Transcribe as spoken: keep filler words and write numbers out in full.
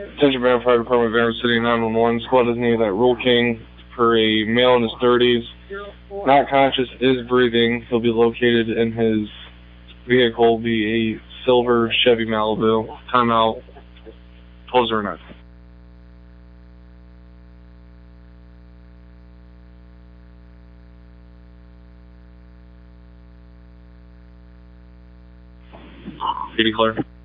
Attention Banner Fire Department, Banner City nine one one. Squad is near that Rule King for a male in his thirties. Not conscious, is breathing. He'll be located in his vehicle, be a silver Chevy Malibu. Timeout. Closer or not. P D clear.